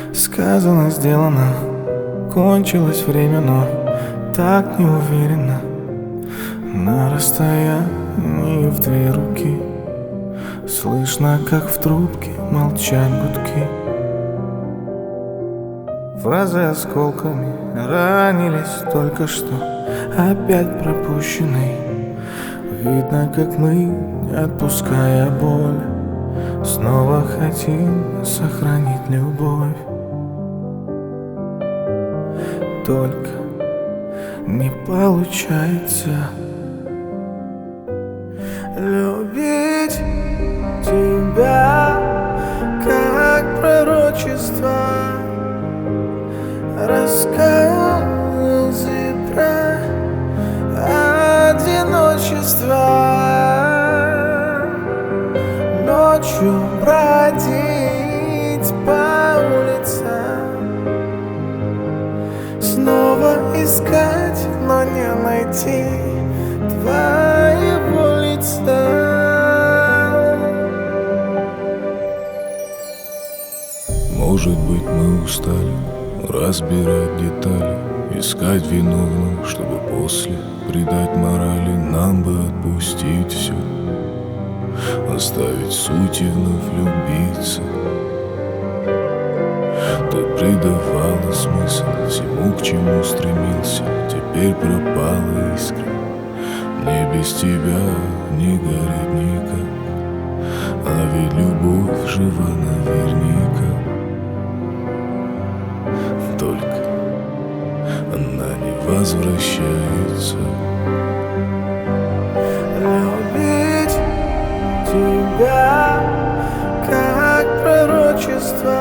Сказано, сделано, кончилось время, но так неуверенно. На расстоянии в две руки слышно, как в трубке молчат гудки. Фразы осколками ранились только что, опять пропущенный. Видно, как мы, не отпуская боль, снова хотим сохранить любовь. Только не получается любить тебя, как пророчество, рассказы про одиночество. Ночью бродить по улицам, снова искать, но не найти твоего лица. Может быть, мы устали разбирать детали, искать виновных, чтобы после придать морали. Нам бы отпустить все, оставить суть и вновь влюбиться. Ты придавала смысл всему, к чему стремился. Теперь пропала искра, мне без тебя не горит никак. А ведь любовь жива наверняка, только она не возвращается. Любить тебя, как пророчество,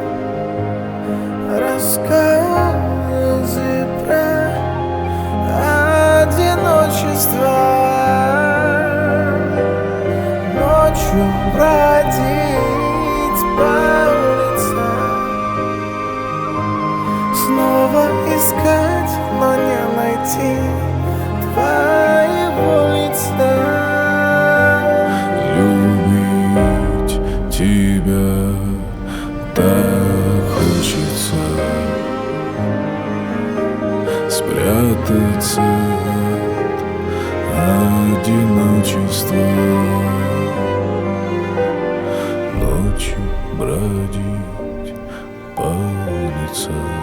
рассказы про одиночество. Ночью бродить по улицам, снова искать, но не найти твоего лица. Любить тебя так хочется, спрятаться от одиночества. Ночью бродить по улицам,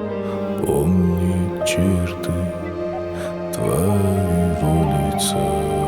помнить черты твоего лица.